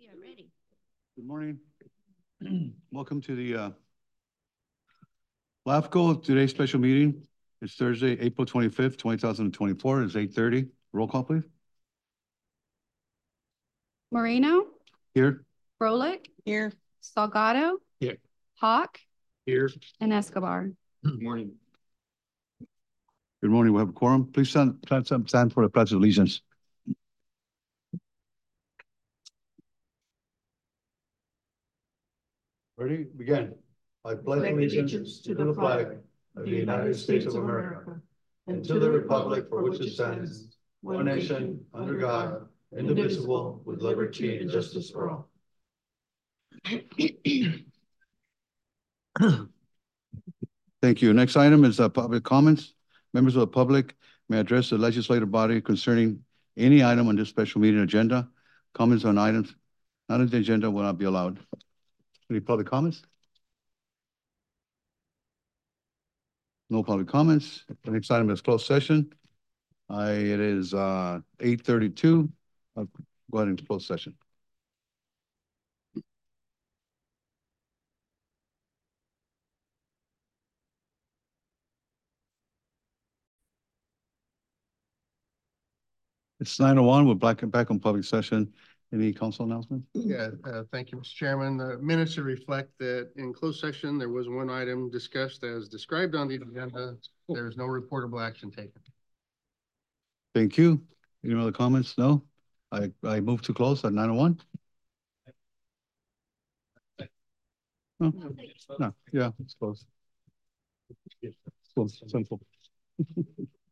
Yeah, ready. Good morning. Welcome to the LAFCO. Today's special meeting is Thursday, April 25th, 2024. It's 8:30. Roll call, please. Moreno, Here. Froelich, Here. Salgado. Here. Hawk Here. and Escobar. Good morning. Good morning. We have a quorum. Please stand for the pledge of allegiance. Ready? Begin. I pledge allegiance to the flag of the United States of America and to the republic for which it stands, one nation, under God, indivisible, with liberty and justice for all. Thank you. Next item is public comments. Members of the public may address the legislative body concerning any item on this special meeting agenda. Comments on items not on the agenda will not be allowed. Any public comments? No public comments. The next item is closed session. It is 8:32. I'll go ahead and close session. It's 9:01. We're back on public session. Any council announcement? Yeah, thank you, Mr. Chairman. The minutes should reflect that in closed session, there was one item discussed as described on the agenda. There is no reportable action taken. Thank you. Any other comments? No? I move to close at 9:01. No, no, yeah, it's close. Simple.